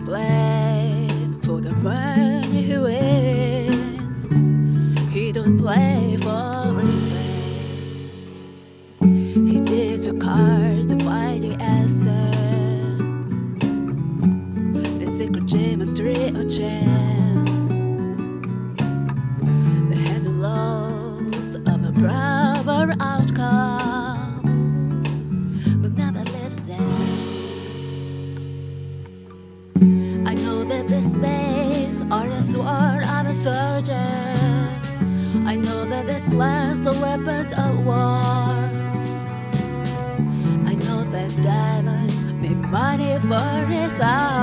play for the man who wins. He don't play for respect. He deals a card to find the answer. The secret geometry of chance. The headlines of a proper outcome will never let it dance. I know that the space are the sword of a soldier. I know that the glass are weapons of war. I know that diamonds make money for his art.